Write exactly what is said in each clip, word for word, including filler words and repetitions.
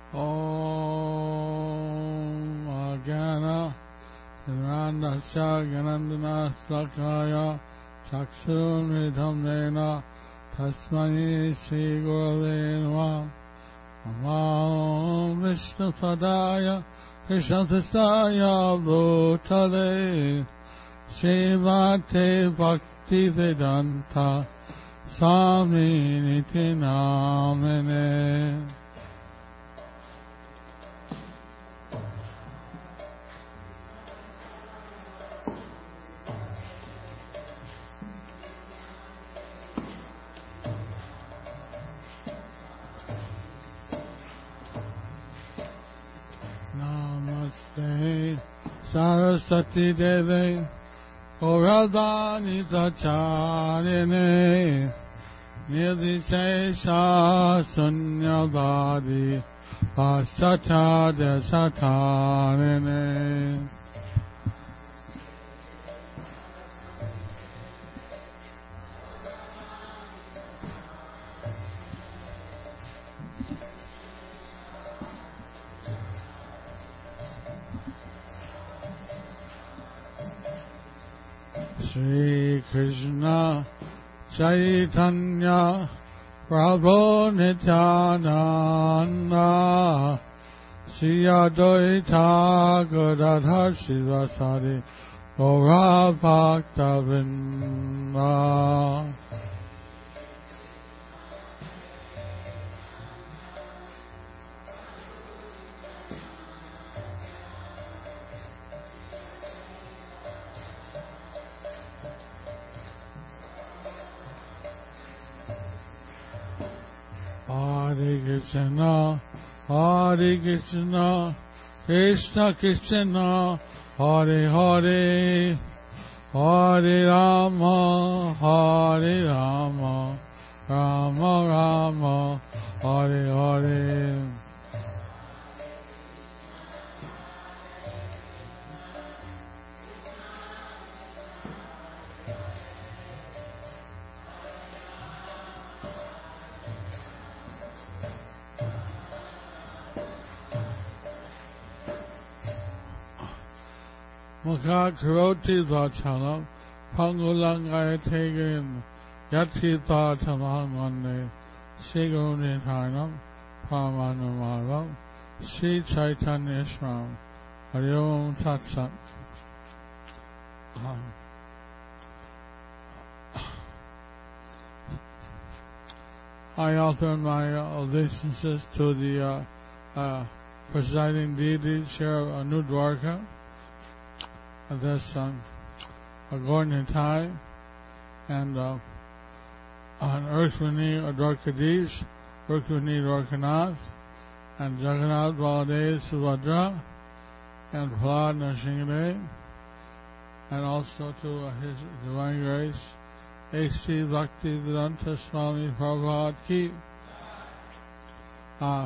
Om Agana Nandasya Ganandana Slakaya Chaksun Ridhamnena Tasmani Sri Gurave Namah. Om Vishnu Padaya Krishnasaya Bhutale Srimate Bhakti Vedanta Swami Niti Namane. Namaste Saraswati Devi Gauravani Pracharine Nirdishesha Sunyavadi Pasata Desatarine. Shri Krishna Chaitanya Prabhu Nityananda Shri Advaita Gadadhar Sivasari Gaura Bhakta Vrinda. Hare Krishna, Hare Krishna, Krishna Krishna, Hare Hare, Hare Rama, Hare Rama, Rama Rama, Hare Hare. Mukha karoti vachalam pangulangayate gim yati vatamaham vande Shri Guru Nityanam Paramanamaram Shri Chaitanya Shram Hari Om Tat Sat. Um, I offer my uh, obeisances to the uh, uh, presiding deities here of Anu Dwarka. This um, Agornitai and uh, on Urshvani Dwarkadish, Urshvani Dwarkanath, and Jagannath Baladev Subhadra, and Prahlad Nrsimhadev, and also to uh, His Divine Grace, A C Bhaktivedanta Swami Prabhupada Ki. Uh,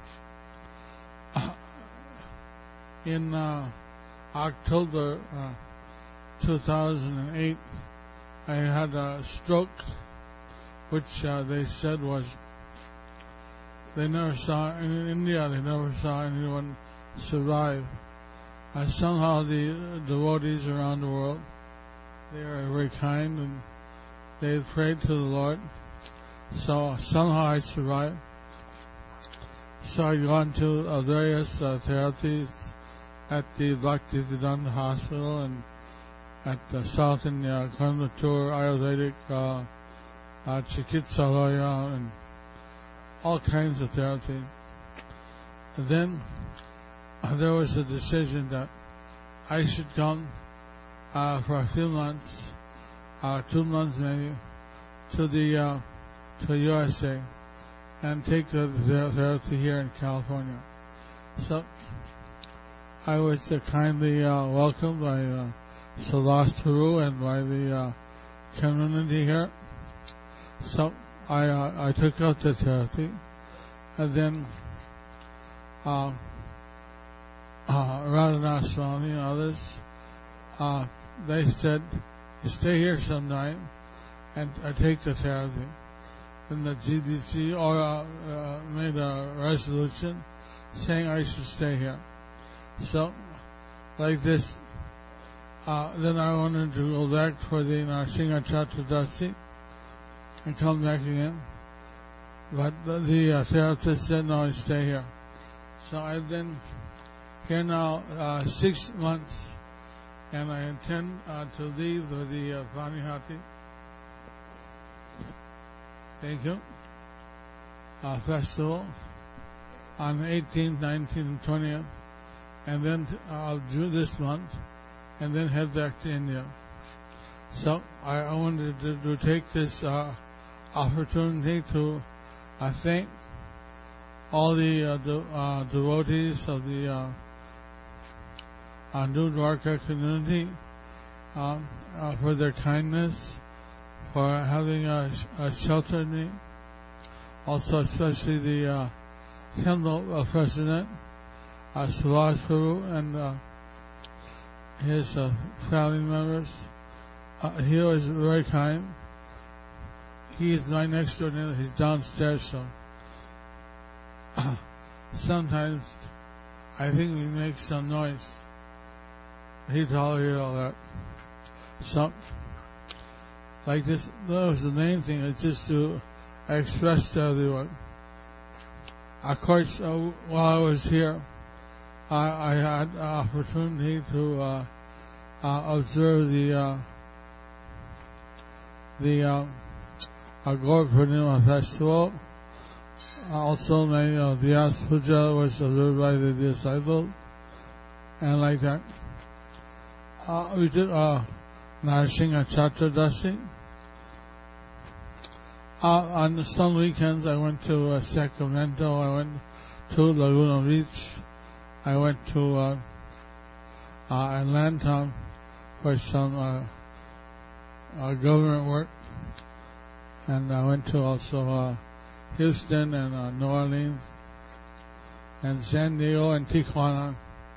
in uh, October uh, two thousand eight, I had a stroke, which uh, they said was, they never saw, in India they never saw anyone survive. Uh, somehow the devotees around the world, they are very kind and they prayed to the Lord. So somehow I survived. So I'd gone to uh, various uh, therapies at the Bhaktivedanta Hospital and at the South India Coimbatore Ayurvedic uh, uh, Chikitsalaya and all kinds of therapy. And then uh, there was a decision that I should come uh, for a few months, uh, two months maybe, to the uh, to U S A and take the therapy here in California. So I was uh, kindly uh, welcomed by uh, Salasthuru and by the uh, community here. So I uh, I took up the therapy, and then uh, uh, Radhanath Swami and others, uh, they said, stay here sometime and uh, take the therapy. And the G D C or, uh, uh, made a resolution saying I should stay here. So, like this, uh, then I wanted to go back for the Narsingha Chaturdasi and come back again. But the, the uh, therapist said, no, I stay here. So I've been here now uh, six months, and I intend uh, to leave with the uh, Panihati. Thank you. Uh, festival on the eighteenth, nineteenth, and twentieth, and then uh, I'll do this month, and then head back to India. So I, I wanted to, to take this uh, opportunity to uh, thank all the uh, de- uh, devotees of the uh, uh, New Dwarka community uh, uh, for their kindness, for having uh, uh, sheltered me. Also, especially the uh, Kendall uh, president, uh, Subhash Prabhu, and uh, his uh, family members. Uh, he was very kind. He is my next door neighbor. He's downstairs, so uh, sometimes I think we make some noise. He tolerated all that. So, like this, that was the main thing. It's just to express to everyone. Of course, uh, while I was here, I, I had an opportunity to uh, uh, observe the uh, the uh, Gaur Purnima festival. Also, my uh, Vyas Puja was observed by the disciples, and like that. Uh, we did uh, Narsingha Chaturdasi. Uh, on some weekends, I went to uh, Sacramento. I went to Laguna Beach. I went to uh, uh, Atlanta for some uh, uh, government work, and I went to also uh, Houston and uh, New Orleans and San Diego and Tijuana.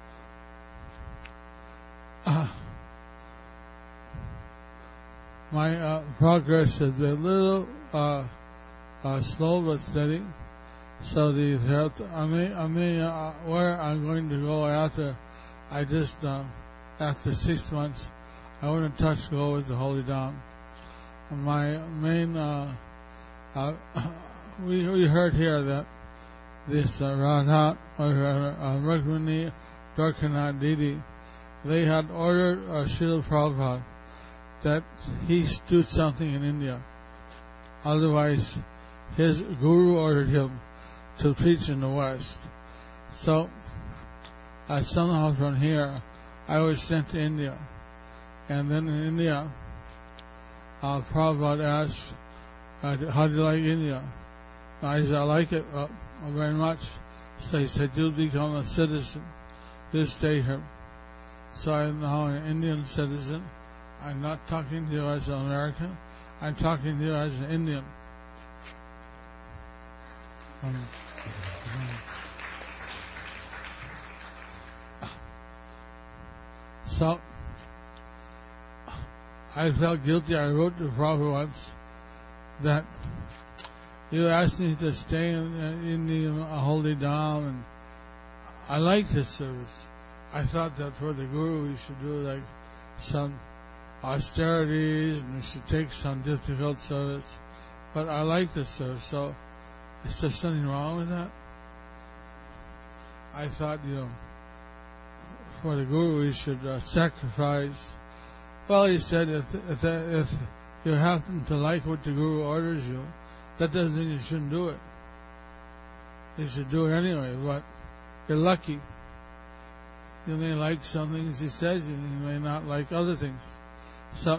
Uh, my uh, progress has been a little uh, uh, slow but steady. So the health, I mean, I mean, uh, where I'm going to go after, I just uh, after six months, I want to touch go with the Holy Dham. My main, uh, uh, we we heard here that this uh, Radha or uh, Rukmini Dwarkanath Didi, they had ordered uh, Srila Prabhupada that he do something in India. Otherwise, his guru ordered him to preach in the West. So, uh, somehow from here, I was sent to India. And then in India, uh, Prabhupada asked, uh, how do you like India? I said, I like it uh, very much. So he said, you'll become a citizen. You stay here. So I'm now an Indian citizen. I'm not talking to you as an American. I'm talking to you as an Indian. Um, so, I felt guilty. I wrote to Prabhupada once that you asked me to stay in, in the Holy Dham, and I liked his service. I thought that for the Guru we should do like some austerities and we should take some difficult service. But I like this service, so is there something wrong with that? I thought, you know, for the Guru we should uh, sacrifice. Well, he said, if, if, if you happen to like what the Guru orders you, that doesn't mean you shouldn't do it. You should do it anyway, but you're lucky. You may like some things he says, and you may not like other things. So,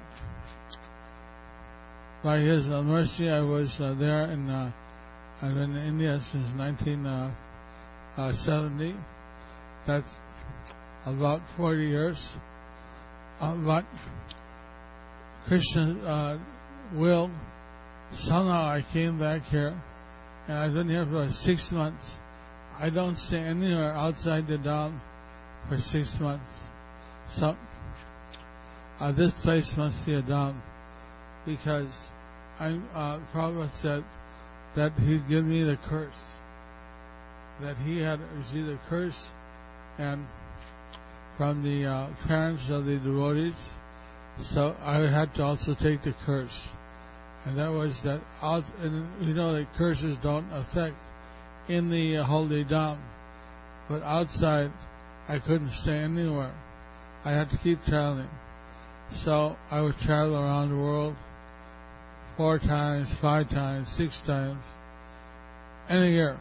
by his uh, mercy, I was uh, there, and uh, I've been in India since nineteen seventy. That's about forty years. Uh, but Krishna uh, will, somehow I came back here, and I've been here for six months. I don't stay anywhere outside the Dham for six months. So, uh, this place must be a Dham, because I, uh, Prabhupada said that he'd give me the curse that he had received a curse and from the uh, parents of the devotees, so I had to also take the curse. And that was that, out, and you know that curses don't affect in the uh, holy Dham, but outside I couldn't stay anywhere. I had to keep traveling. So I would travel around the world four times, five times, six times in a year.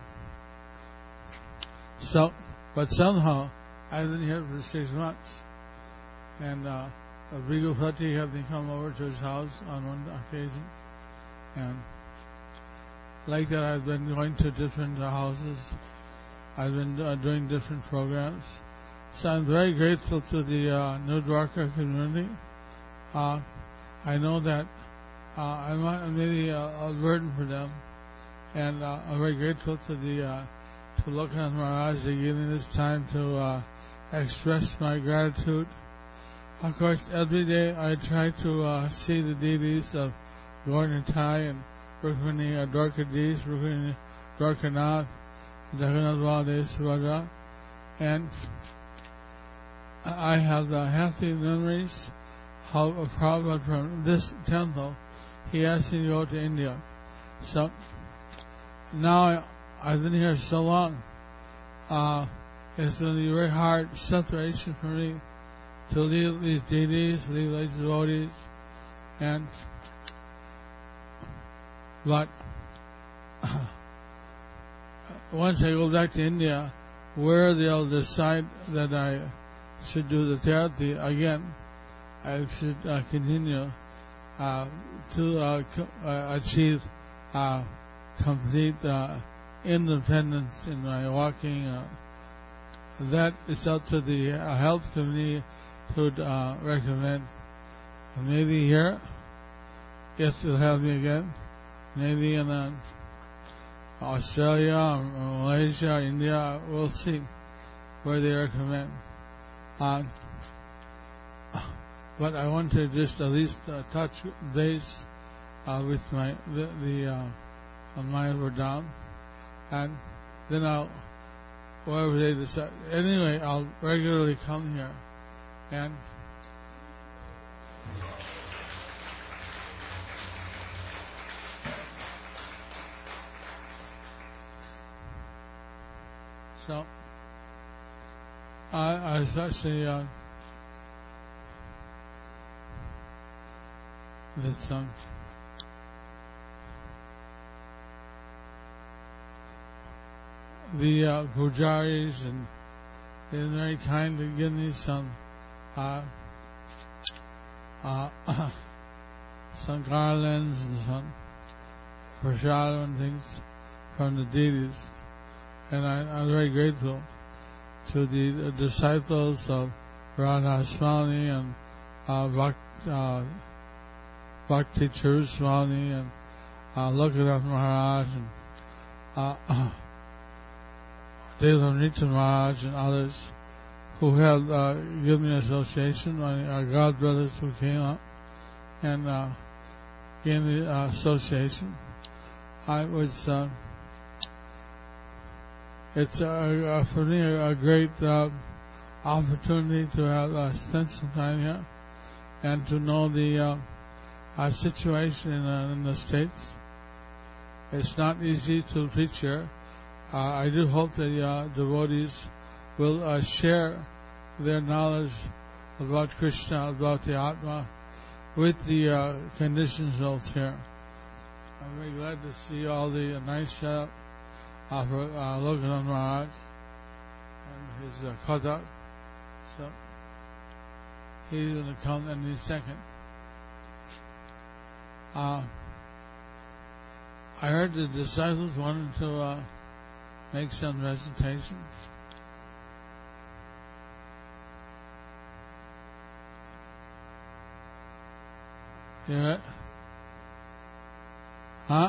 So, but somehow I didn't hear for six months. And uh, Bhrigu Pati had me come over to his house on one occasion. And like that, I've been going to different uh, houses. I've been uh, doing different programs. So I'm very grateful to the uh, New Dwarka community. Uh, I know that uh, I'm maybe a, a burden for them. And uh, I'm very grateful to the uh, to Lokanath Maharaj for giving this time to uh, express my gratitude. Of course, every day I try to uh, see the deities of Gaur-Nitai and Rukmini uh, Dwarkadish, Rukmini Dwarkanath, Jagannath Baladev Subhadra, and I have the happy memories how a Prabhupada from this temple, he asked me to go to India. So now I, I've been here so long, uh, it's going to be a very hard separation for me to leave these deities, leave these devotees, and but once I go back to India, where they'll decide that I should do the therapy again, I should uh, continue uh, to uh, co- uh, achieve uh, complete uh, independence in my walking. Uh, that is up to the uh, health committee to uh, recommend. Maybe here, yes, they'll have me again. Maybe in uh, Australia, or Malaysia, or India, we'll see where they recommend. Uh, but I want to just at least uh, touch base uh, with my the, the uh, Mayapur Dham, and then I'll wherever they decide. Anyway, I'll regularly come here, and so I, I especially uh, this um, the uh, pujaris, and they're very kind to give me some uh, uh, some garlands and some prasad and things from the deities. And I, I'm very grateful to the uh, disciples of Radha Swami and uh, Bhakti, uh, Bhakti Charu Swami and uh, Lokanath Maharaj and uh, uh, Devanamrita Maharaj and others who have uh, given me association, my uh, god brothers who came up and uh, gave me uh, association. I was uh, It's uh, uh, for me a, a great uh, opportunity to have uh, spent some time here and to know the uh, uh, situation in, uh, in the States. It's not easy to preach here. Uh, I do hope that uh, devotees will uh, share their knowledge about Krishna, about the Atma, with the uh, conditions out here. I'm very glad to see all the uh, nice setup of uh, Lokanath Maharaj and his uh, Kathak. So he's going to come any second. Uh, I heard the disciples wanted to uh, make some recitation. Yeah. Huh?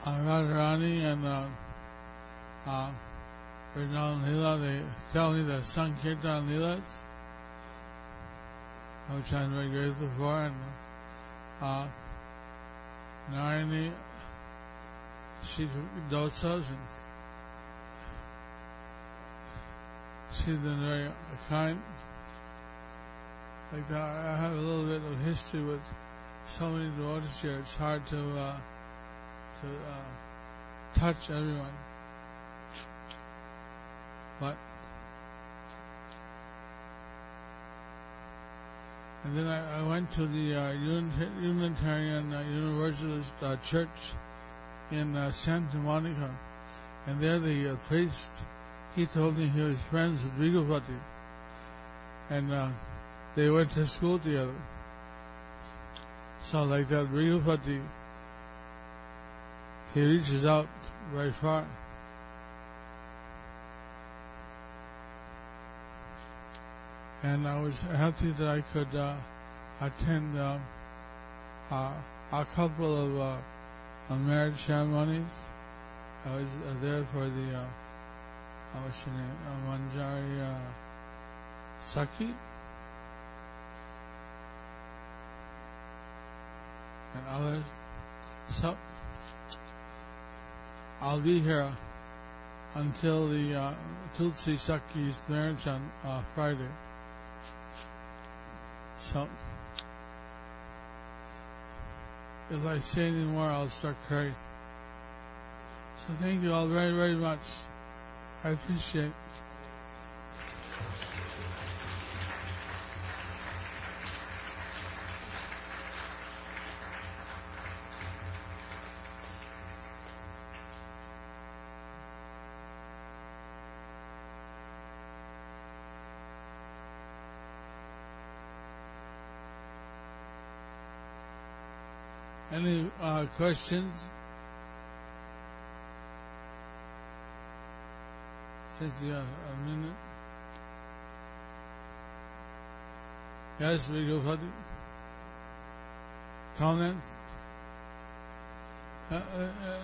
Radharani and uh, uh, Vrindavan Leela, they tell me the Sankirtan Leelas, which I'm very grateful for, and uh, Narayani She Dosas, and she's been very kind. Like that, I have a little bit of history with so many devotees here. It's hard to uh, to uh, touch everyone, but and then I, I went to the uh, Unitarian uh, Universalist uh, Church in uh, Santa Monica, and there the uh, priest, he told me he was friends with Rigopati, and uh, they went to school together. So like that, Rigopati, he reaches out very far. And I was happy that I could uh, attend uh, uh, a couple of uh, marriage ceremonies. I was uh, there for the uh, what's her name, uh, Manjari uh, Saki and others. So I'll be here until the uh, Tulsi Saki's marriage on uh, Friday. So if I say any more, I'll start crying. So thank you all very, very much. I appreciate it. Any uh, questions? Since you have a minute. Yes, we go for it. Comments? Uh, uh, uh,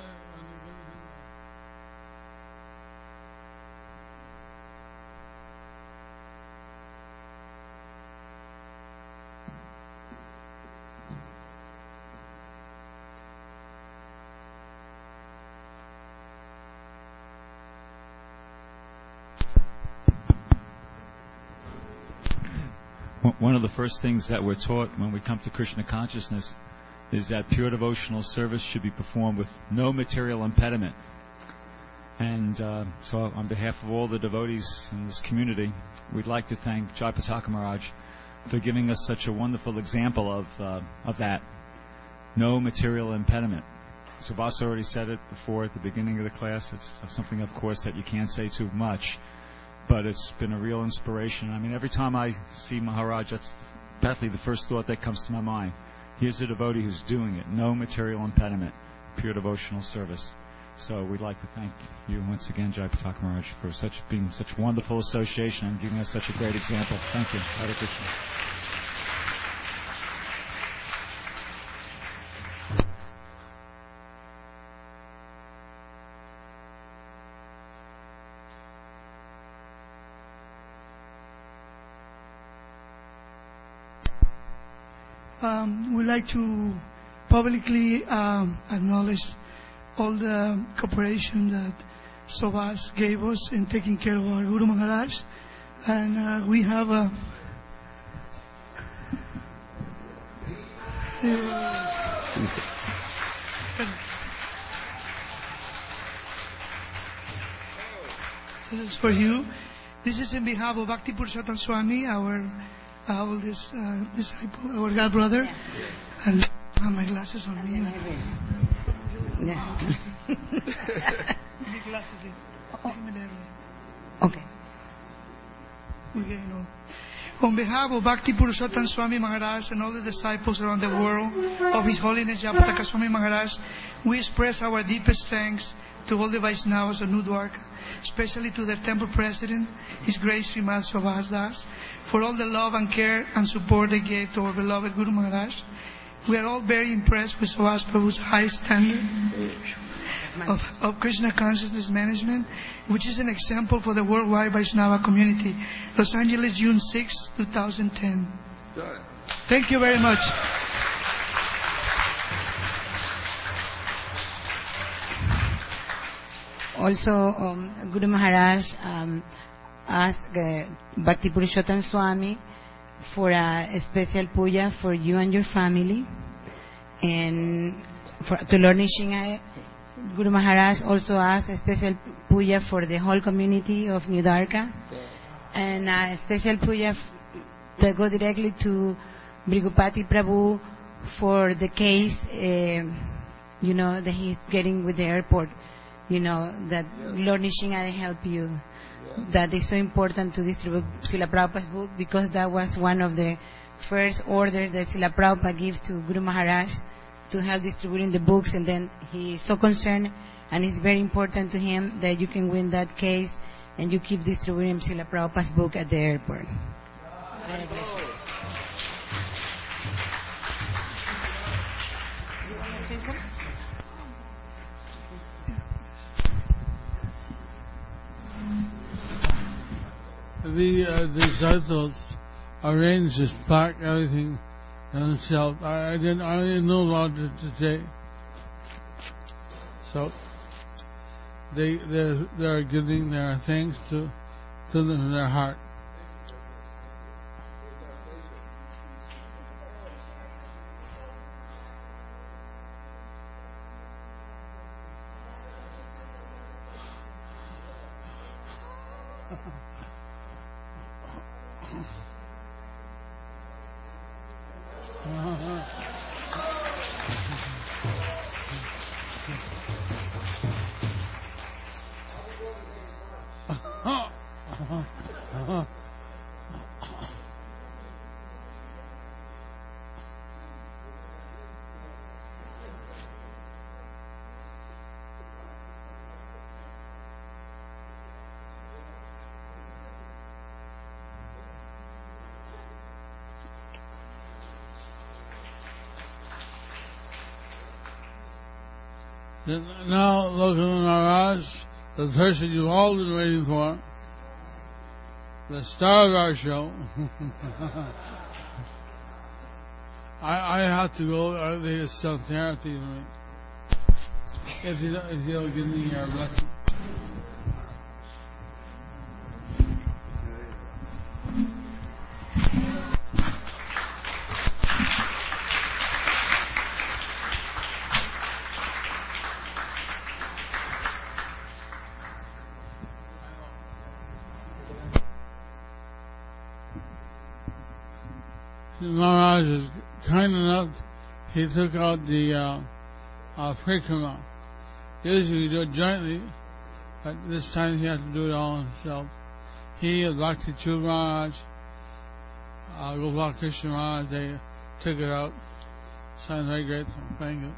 One of the first things that we're taught when we come to Krishna consciousness is that pure devotional service should be performed with no material impediment. And uh, so on behalf of all the devotees in this community, we'd like to thank Jayapataka Maharaj for giving us such a wonderful example of uh, of that. No material impediment. Subhas already said it before at the beginning of the class. It's something, of course, that you can't say too much. But it's been a real inspiration. I mean, every time I see Maharaj, that's definitely the first thought that comes to my mind. Here's a devotee who's doing it. No material impediment. Pure devotional service. So we'd like to thank you once again, Jayapataka Maharaj, for such being such wonderful association and giving us such a great example. Thank you. Hare Krishna. Um, we'd like to publicly um, acknowledge all the cooperation that Subhas gave us in taking care of our Guru Maharaj. And uh, we have a... This is for you. This is in behalf of Bhakti Purushottam Swami, our uh, oldest uh, disciple, our god brother. Yeah. And I have my glasses on me. Yeah. The glasses in. Oh. Okay. Okay, no. On behalf of Bhakti Purushottam Swami Maharaj and all the disciples around the world of His Holiness Jayapataka Swami Maharaj, we express our deepest thanks to all the Vaishnavas of New Dwarka, especially to their temple president, His Grace Srimad Subhas Das, for all the love and care and support they gave to our beloved Guru Maharaj. We are all very impressed with Subhas Prabhu's high standard of, of Krishna Consciousness Management, which is an example for the worldwide Vaishnava community. Los Angeles, June sixth, twenty ten. Thank you very much. Also, um, Guru Maharaj um, asked uh, Bhakti Purushottam Swami for a, a special puja for you and your family, and for, to Lord Nishingaye. Guru Maharaj also asked a special puja for the whole community of New Dwarka, and a special puja f- that go directly to Brigupati Prabhu for the case, uh, you know, that he's getting with the airport. You know, that Lord Nishingaye help you. That is so important to distribute Srila Prabhupada's book, because that was one of the first orders that Srila Prabhupada gives to Guru Maharaj to help distributing the books, and then he is so concerned, and it's very important to him that you can win that case and you keep distributing Srila Prabhupada's book at the airport. Hare Krishna. The uh, disciples arranged this plaque, everything themselves. I, I didn't. I didn't know about it today. So they they they are giving their thanks to to them in their heart. Then now look at Maharaj, the person you've all been waiting for, the star of our show. I I have to go. I think it's self-therapy. If you don't, if you don't give me your blessing. Maharaj is kind enough, he took out the uh, uh, Prikrama. Usually we do it jointly, but this time he had to do it all himself. He, Bhakti Chud Maharaj, uh, Gopal Krishna Maharaj, they took it out. So I'm very grateful. Thank you.